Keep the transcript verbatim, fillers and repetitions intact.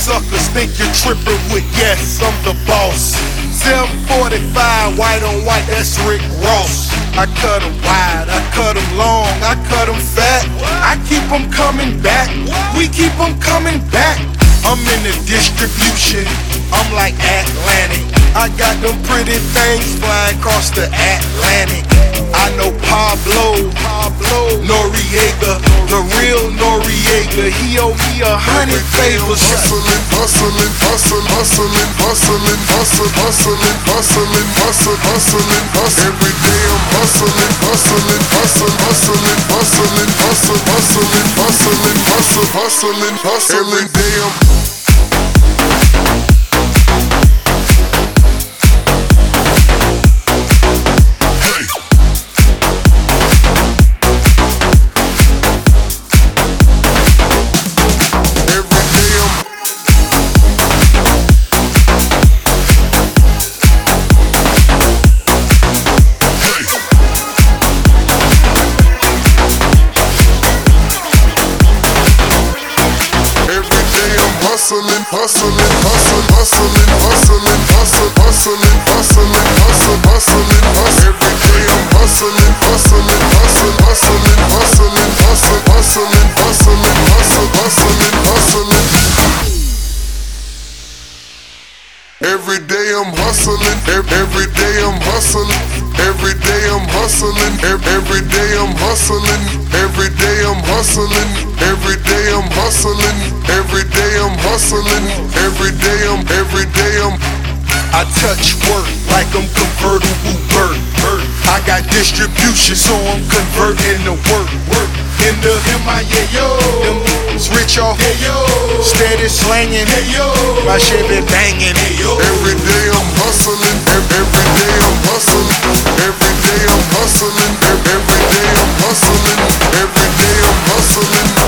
suckers think you're tripping with yes, I'm the boss. seven forty-five, white on white, that's Rick Ross. I cut 'em wide, I cut 'em long, I cut 'em fat. I keep 'em coming back, we keep 'em coming back. I'm in the distribution, I'm like Atlantic. I got them pretty things flying across the Atlantic. I know Pablo, Pablo Noriega, the real Noriega. He owe me a hundred favors. Hustling, hustling, hustling, hustling, hustling, hustling, hustling, hustling, hustling, hustling, hustling. Every day I'm hustling, hustling, hustling, hustling, hustling, hustling, hustling, hustling, hustling, hustling, hustling. Every day I'm hustling, hustling, hustling, hustling, hustling, hustling, hustling, hustling, hustling, hustling, hustling. Every day I'm hustling, hustling, hustling, hustling, hustling, hustling, hustling, hustling, hustling, hustling, hustling. Every day I'm hustling, every day I'm hustling, every day I'm hustling, every day I'm hustling, every day I'm hustling, every day I'm hustling, every day I'm hustling, every day I'm, every day I'm. I touch work like I'm convertible bird. I got distribution, so I'm converting to work. Work in the M I A yo, them rich off, hey yo, steady slanging, hey yo, my shit been banging, hey yo. Every day I'm hustling, every day I'm hustling, every day I'm hustling, every day I'm hustling, every day I'm hustling.